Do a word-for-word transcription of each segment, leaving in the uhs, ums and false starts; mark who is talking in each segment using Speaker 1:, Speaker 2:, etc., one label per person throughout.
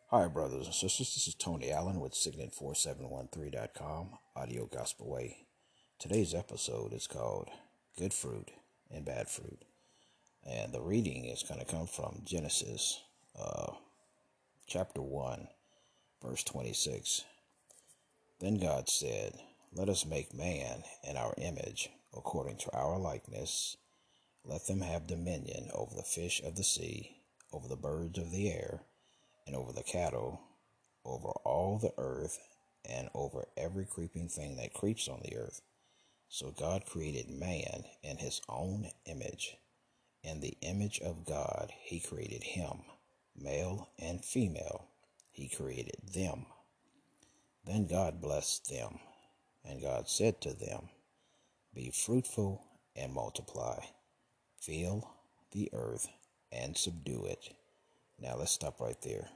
Speaker 1: Hi, brothers and sisters. This is Tony Allen with Signet four seven one three dot com, Audio Gospel Way. Today's episode is called Good Fruit and Bad Fruit. And the reading is going to come from Genesis uh, chapter one, verse twenty-six. Then God said, "Let us make man in our image, according to our likeness. Let them have dominion over the fish of the sea, over the birds of the air, and over the cattle, over all the earth, and over every creeping thing that creeps on the earth." So God created man in his own image. In the image of God, he created him. Male and female, he created them. Then God blessed them, and God said to them, "Be fruitful and multiply. Fill the earth and subdue it." Now let's stop right there.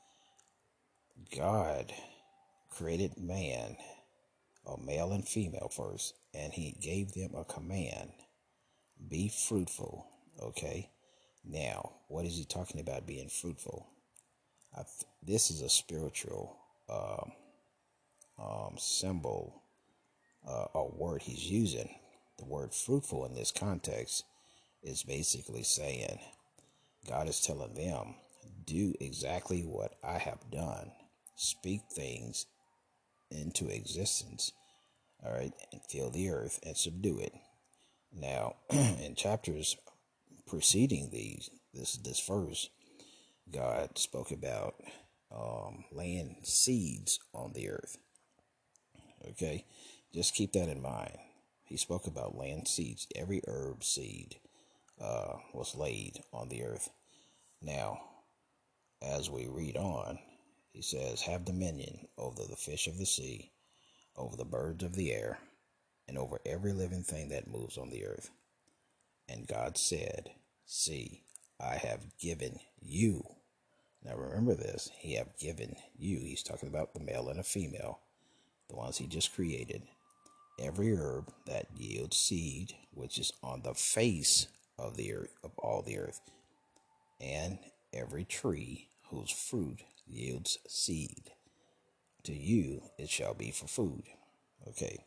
Speaker 1: God created man, a male and female first, and he gave them a command: be fruitful. Okay, now what is he talking about being fruitful? I th- this is a spiritual um, um, symbol uh, or word he's using. The word fruitful in this context is basically saying God is telling them, do exactly what I have done. Speak things into existence, all right, and fill the earth and subdue it. Now, in chapters preceding these, this this verse, God spoke about um, laying seeds on the earth. Okay, just keep that in mind. He spoke about laying seeds. Every herb seed uh, was laid on the earth. Now, as we read on, he says, "Have dominion over the fish of the sea, over the birds of the air, and over every living thing that moves on the earth." And God said, "See, I have given you." Now remember this, he have given you. He's talking about the male and the female, the ones he just created. "Every herb that yields seed, which is on the face of the earth, of all the earth, and every tree whose fruit yields seed. To you it shall be for food." Okay.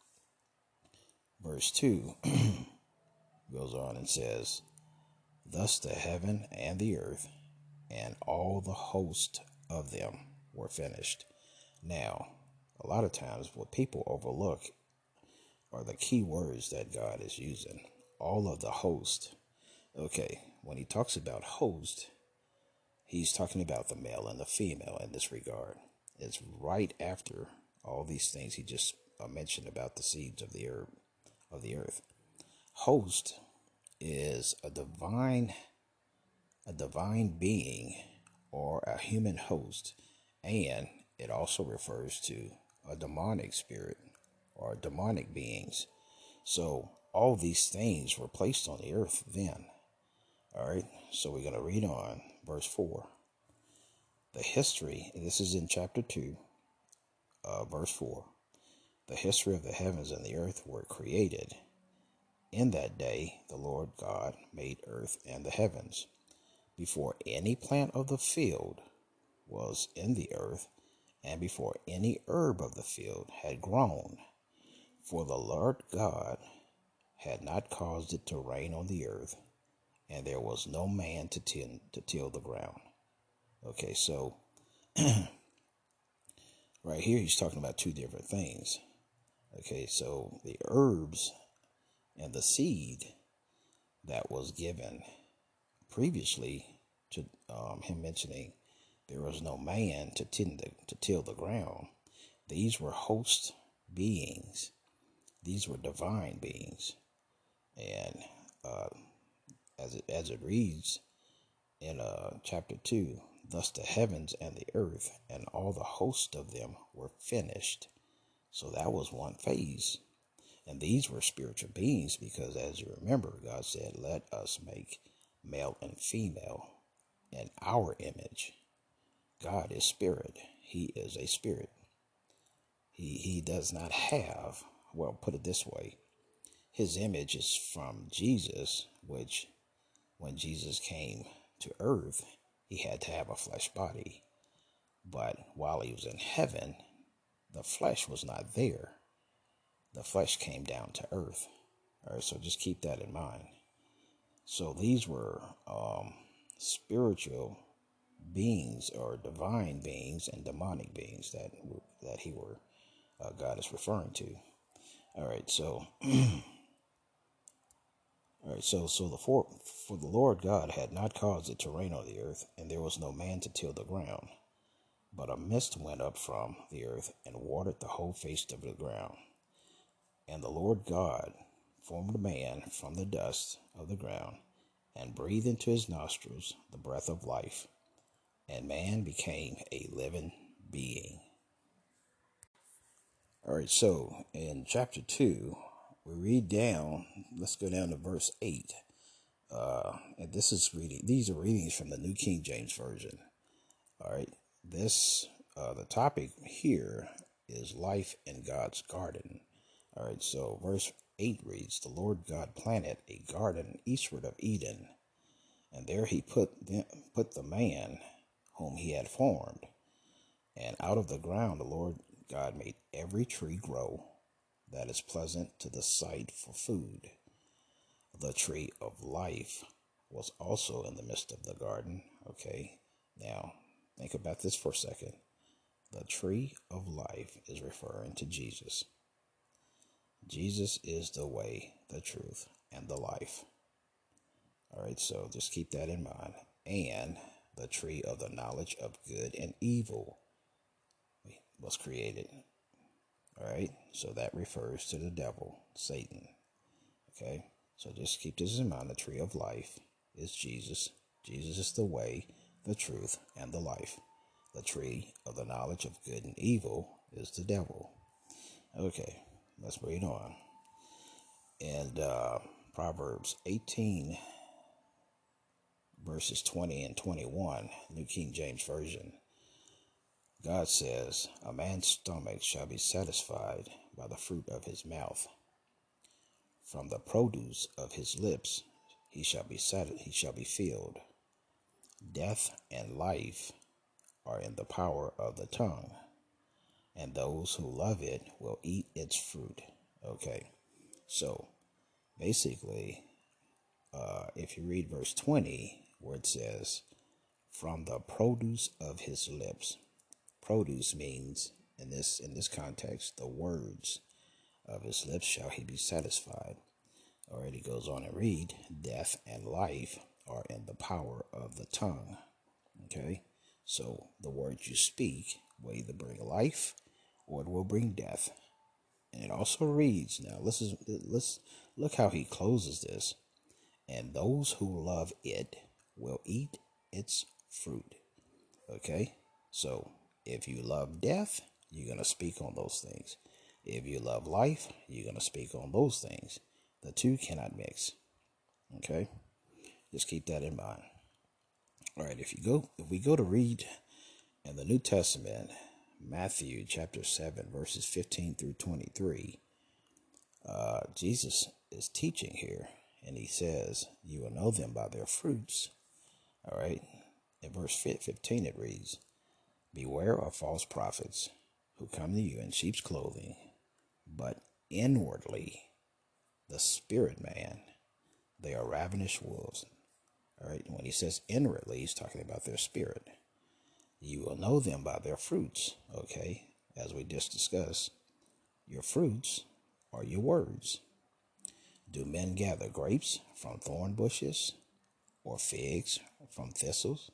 Speaker 1: Verse two goes on and says, "Thus the heaven and the earth and all the host of them were finished." Now, a lot of times what people overlook are the key words that God is using. All of the host. Okay, when he talks about host, he's talking about the male and the female in this regard. It's right after all these things he just uh, mentioned about the seeds of the herb of the earth. Host is a divine a divine being or a human host, and it also refers to a demonic spirit or demonic beings. So all these things were placed on the earth then. All right, so we're going to read on verse four. The history, this is in chapter two, uh, verse four. "The history of the heavens and the earth were created. In that day the Lord God made earth and the heavens, before any plant of the field was in the earth, and before any herb of the field had grown. For the Lord God had not caused it to rain on the earth, and there was no man to tend to till the ground." Okay, so right here he's talking about two different things. Okay, so the herbs and the seed that was given previously to um, him mentioning there was no man to tend the, to till the ground. These were host beings. These were divine beings, and uh, as it as it reads in uh, chapter two, "Thus the heavens and the earth and all the host of them were finished." So that was one phase. And these were spiritual beings because, as you remember, God said, "Let us make male and female in our image." God is spirit. He is a spirit. He, he does not have, well, put it this way, his image is from Jesus, which when Jesus came to earth, he had to have a flesh body. But while he was in heaven, the flesh was not there. The flesh came down to earth. All right, so just keep that in mind. So these were um, spiritual beings or divine beings and demonic beings that that he were uh, God is referring to. All right, so all right, so so the for for the Lord God had not caused it to rain on the earth, and there was no man to till the ground. But a mist went up from the earth and watered the whole face of the ground. And the Lord God formed a man from the dust of the ground, and breathed into his nostrils the breath of life, and man became a living being. All right, so in chapter two, we read down, let's go down to verse eight. Uh, and this is reading, these are readings from the New King James Version. All right, this, uh, the topic here is life in God's garden. All right, so verse eight reads, the Lord God planted a garden eastward of Eden, and there he put the, put the man whom he had formed. And out of the ground the Lord God made every tree grow that is pleasant to the sight for food. The tree of life was also in the midst of the garden. Okay, now think about this for a second. The tree of life is referring to Jesus. Jesus is the way, the truth, and the life. All right, so just keep that in mind. And the tree of the knowledge of good and evil was created. All right, so that refers to the devil, Satan. Okay, so just keep this in mind. The tree of life is Jesus. Jesus is the way, the truth, and the life. The tree of the knowledge of good and evil is the devil. Okay, let's read on. And uh, Proverbs eighteen, verses twenty and twenty-one, New King James Version. God says, a man's stomach shall be satisfied by the fruit of his mouth. From the produce of his lips he shall be sat- he shall be filled. Death and life are in the power of the tongue, and those who love it will eat its fruit. Okay, so basically, uh, if you read verse twenty, where it says, from the produce of his lips. Produce means, in this in this context, the words of his lips shall he be satisfied. All right, he goes on and read, death and life are in the power of the tongue. Okay, so the words you speak will either bring life or it will bring death. And it also reads, now let's, let's look how he closes this. And those who love it will eat its fruit. Okay, so if you love death, you're going to speak on those things. If you love life, you're going to speak on those things. The two cannot mix. Okay, just keep that in mind. All right, if you go, if we go to read in the New Testament, Matthew chapter seven, verses fifteen through twenty-three, uh, Jesus is teaching here, and he says, you will know them by their fruits. All right, in verse fifteen it reads, beware of false prophets who come to you in sheep's clothing, but inwardly, the spirit man, they are ravenous wolves. All right, when he says inwardly, he's talking about their spirit. You will know them by their fruits. Okay, as we just discussed, your fruits are your words. Do men gather grapes from thorn bushes or figs from thistles?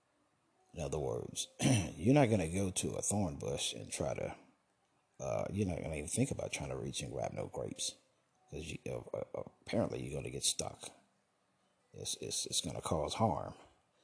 Speaker 1: In other words, you're not going to go to a thorn bush and try to, uh, you're not going to even think about trying to reach and grab no grapes. Because you, uh, uh, apparently you're going to get stuck. It's, it's, it's going to cause harm.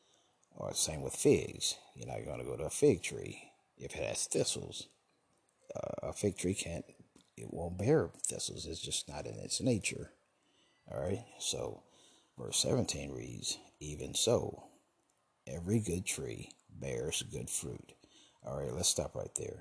Speaker 1: Or same with figs. You're not going to go to a fig tree if it has thistles. Uh, a fig tree can't, it won't bear thistles. It's just not in its nature. All right. So verse seventeen reads, even so, every good tree bears good fruit. All right. Let's stop right there.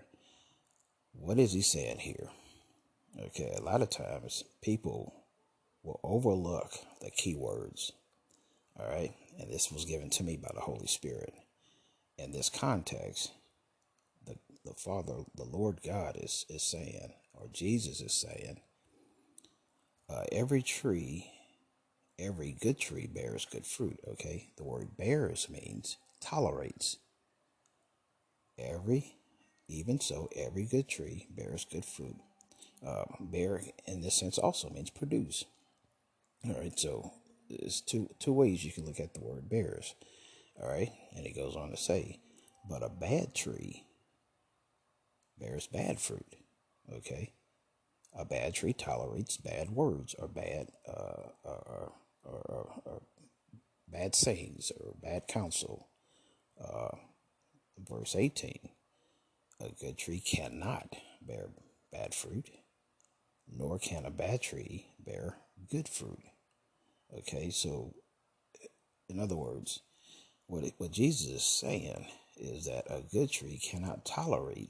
Speaker 1: What is he saying here? Okay. A lot of times people will overlook the key words. All right. And this was given to me by the Holy Spirit. In this context, the Father, the Lord God is, is saying, or Jesus is saying, uh, every tree, every good tree bears good fruit, okay? The word bears means tolerates. Every, even so, every good tree bears good fruit. Uh, bear, in this sense, also means produce. All right, so there's two two ways you can look at the word bears. All right, and it goes on to say, but a bad tree bears bad fruit. Okay, a bad tree tolerates bad words or bad uh, or, or, or, or bad sayings or bad counsel. Uh, verse eighteen, a good tree cannot bear bad fruit, nor can a bad tree bear good fruit. Okay, so in other words, what it, what Jesus is saying is that a good tree cannot tolerate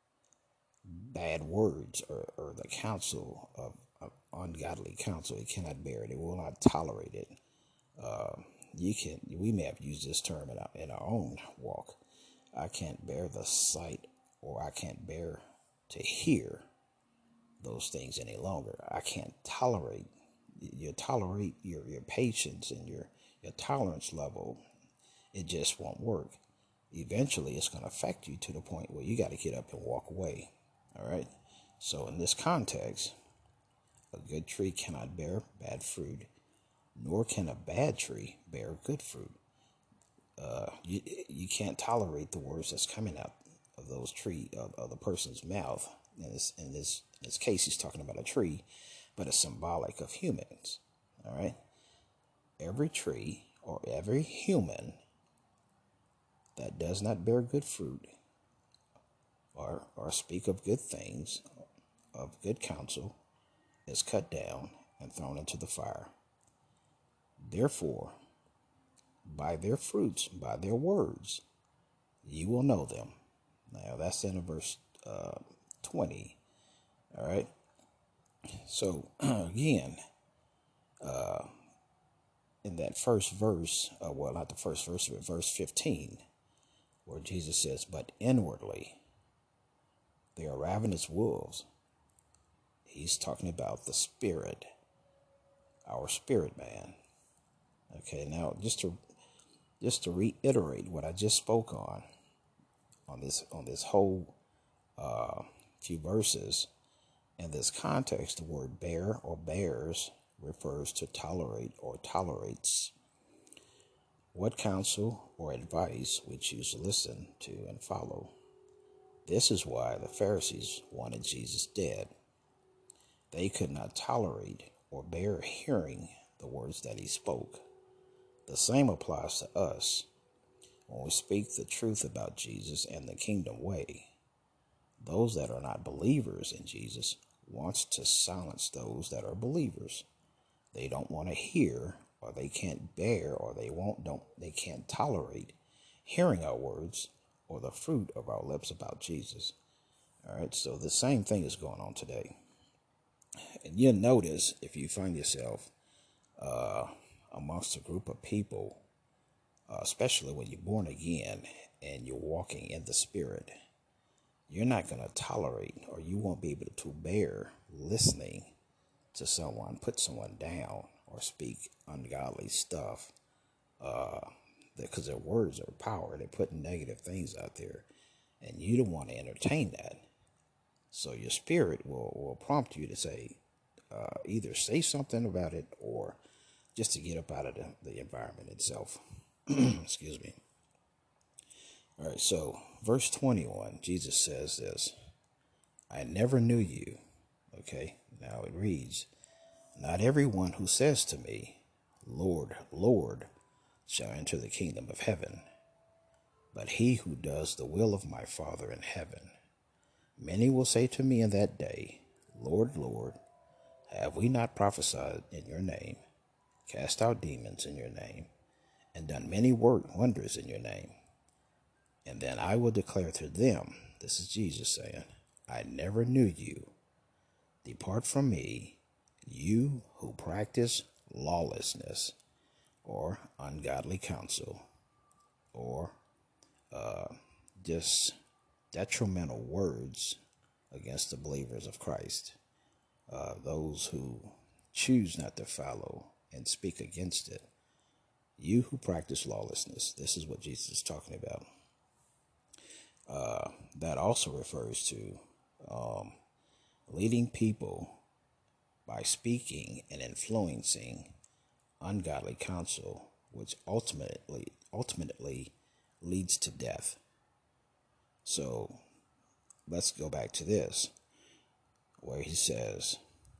Speaker 1: bad words or, or the counsel of, of ungodly counsel. It cannot bear it. It will not tolerate it. Uh, you can. We may have used this term in our, in our own walk. I can't bear the sight, or I can't bear to hear those things any longer. I can't tolerate. You tolerate your your patience and your your tolerance level. It just won't work. Eventually, it's going to affect you to the point where you got to get up and walk away. All right. So in this context, a good tree cannot bear bad fruit, nor can a bad tree bear good fruit. Uh, you you can't tolerate the words that's coming out of those tree of, of the person's mouth. In this in this in this case, he's talking about a tree, but it's symbolic of humans. All right. Every tree or every human that does not bear good fruit or or speak of good things, of good counsel, is cut down and thrown into the fire. Therefore, by their fruits, by their words, you will know them. Now, that's in verse uh, twenty. All right. So, again, uh, in that first verse, uh, well, not the first verse, but verse fifteen, where Jesus says, but inwardly they are ravenous wolves. He's talking about the spirit, our spirit man. Okay, now just to just to reiterate what I just spoke on, on this on this whole uh, few verses, in this context, the word bear or bears refers to tolerate or tolerates. What counsel or advice we choose to listen to and follow. This is why the Pharisees wanted Jesus dead. They could not tolerate or bear hearing the words that he spoke. The same applies to us when we speak the truth about Jesus and the kingdom way. Those that are not believers in Jesus wants to silence those that are believers. They don't want to hear, or they can't bear, or they won't don't they can't tolerate hearing our words or the fruit of our lips about Jesus. All right, so the same thing is going on today. And you'll notice if you find yourself uh, amongst a group of people, uh, especially when you're born again and you're walking in the Spirit, you're not going to tolerate, or you won't be able to bear listening to someone put someone down or speak ungodly stuff, uh, because their words are power. They're putting negative things out there, and you don't want to entertain that. So your spirit will, will prompt you to say, uh, either say something about it or just to get up out of the, the environment itself. Excuse me. All right, so verse twenty-one, Jesus says this, I never knew you. Okay, now it reads, not everyone who says to me, Lord, Lord, shall enter the kingdom of heaven, but he who does the will of my Father in heaven. Many will say to me in that day, Lord, Lord, have we not prophesied in your name, cast out demons in your name, and done many work wonders in your name? And then I will declare to them, this is Jesus saying, I never knew you. Depart from me, you who practice lawlessness, or ungodly counsel, or uh, just detrimental words against the believers of Christ, uh, those who choose not to follow and speak against it. You who practice lawlessness, this is what Jesus is talking about. Uh, that also refers to um, leading people by speaking and influencing ungodly counsel, which ultimately ultimately leads to death. So let's go back to this, where he says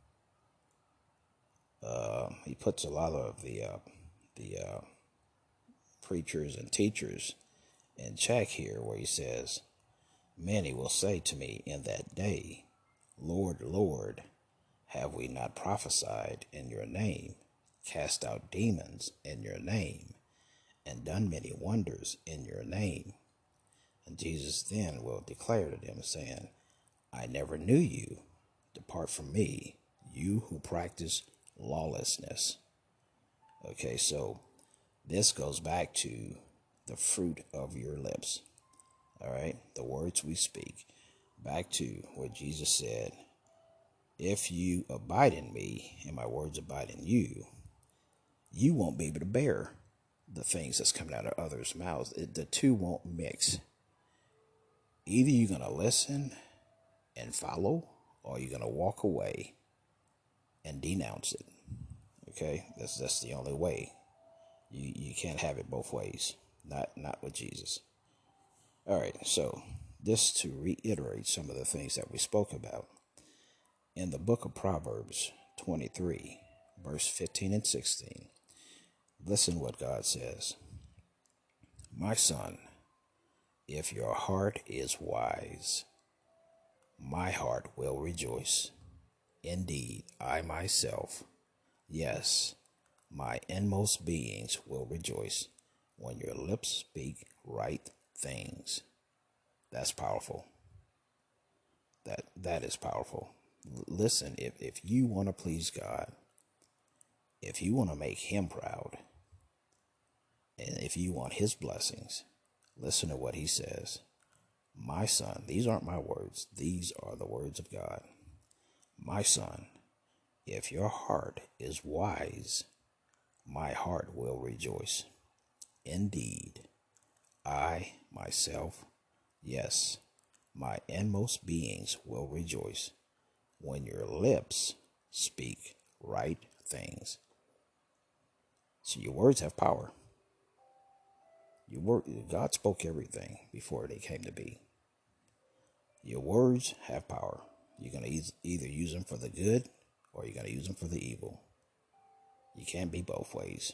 Speaker 1: uh, he puts a lot of the uh, the uh, preachers and teachers in check here, where he says, "Many will say to me in that day, Lord, Lord, have we not prophesied in your name, cast out demons in your name, and done many wonders in your name?" And Jesus then will declare to them, saying, "I never knew you. Depart from me, you who practice lawlessness." Okay, so this goes back to the fruit of your lips. All right, the words we speak. Back to what Jesus said, if you abide in me and my words abide in you, you won't be able to bear the things that's coming out of others' mouths. It, the two won't mix. Either you're going to listen and follow, or you're going to walk away and denounce it. Okay, that's that's the only way. You you can't have it both ways. Not not with Jesus. All right, so just to reiterate some of the things that we spoke about in the book of Proverbs twenty-three, verse fifteen and sixteen. Listen what God says. My son, if your heart is wise, my heart will rejoice. Indeed, I myself, yes, my inmost beings will rejoice when your lips speak right things. That's powerful. That that is powerful. L- listen, if, if you want to please God, if you want to make him proud, and if you want his blessings, listen to what he says. My son, these aren't my words. These are the words of God. My son, if your heart is wise, my heart will rejoice. Indeed, I myself, yes, my inmost beings will rejoice when your lips speak right things. So your words have power. Your word, God spoke everything before they came to be. Your words have power. You're going to either use them for the good or you're going to use them for the evil. You can't be both ways.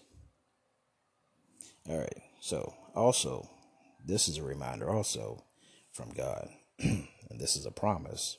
Speaker 1: All right. So also, this is a reminder also from God, and this is a promise.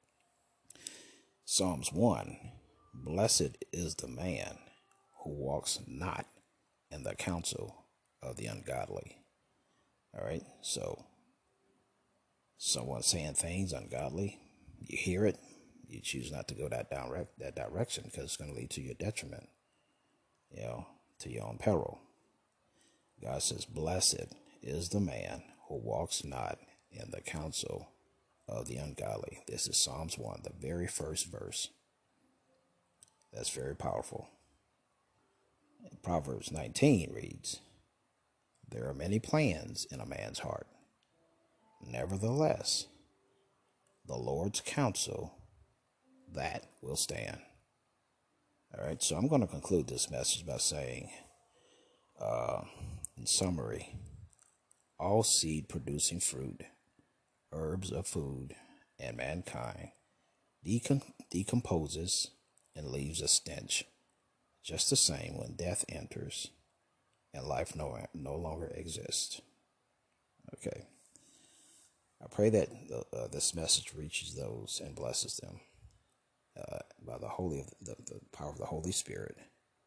Speaker 1: Psalms one, blessed is the man who walks not in the counsel of the ungodly. All right. So someone saying things ungodly, you hear it, you choose not to go that direct that direction because it's going to lead to your detriment, you know, to your own peril. God says, blessed is the man who walks not in the counsel of the ungodly. This is Psalms one, the very first verse. That's very powerful. Proverbs nineteen reads, there are many plans in a man's heart. Nevertheless, the Lord's counsel, that will stand. All right, so I'm going to conclude this message by saying, uh, in summary, all seed producing fruit, herbs of food, and mankind decom- decomposes and leaves a stench, just the same when death enters and life no, no longer exists. Okay. I pray that uh, this message reaches those and blesses them uh, by the holy, the, the power of the Holy Spirit.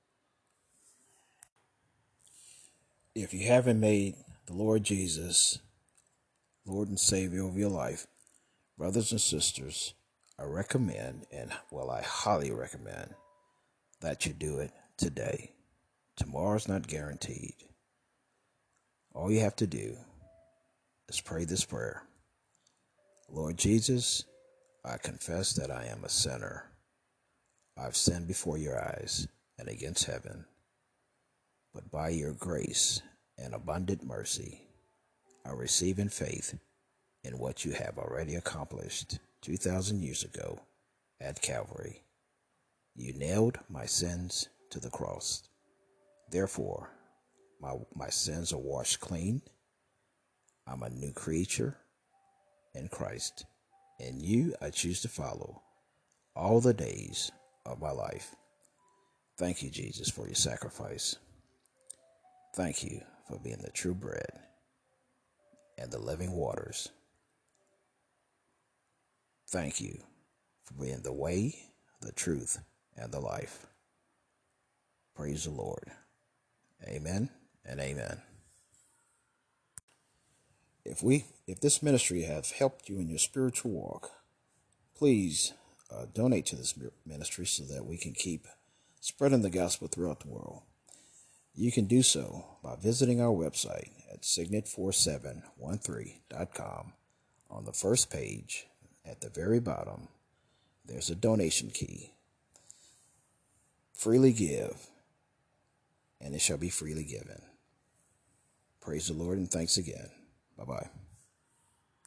Speaker 1: If you haven't made the Lord Jesus Lord and Savior of your life, brothers and sisters, I recommend, and well, I highly recommend that you do it today. Tomorrow's not guaranteed. All you have to do is pray this prayer. Lord Jesus, I confess that I am a sinner. I've sinned before your eyes and against heaven. But by your grace and abundant mercy, I receive in faith in what you have already accomplished two thousand years ago at Calvary. You nailed my sins to the cross. Therefore, my, my sins are washed clean. I'm a new creature in Christ. And you I choose to follow all the days of my life. Thank you, Jesus, for your sacrifice. Thank you for being the true bread and the living waters. Thank you for being the way, the truth, and the life. Praise the Lord. Amen and amen. If we, if this ministry has helped you in your spiritual walk, please uh, donate to this ministry so that we can keep spreading the gospel throughout the world. You can do so by visiting our website at signet four seven one three dot com. On the first page, at the very bottom, there's a donation key. Freely give, and it shall be freely given. Praise the Lord, and thanks again. Bye-bye.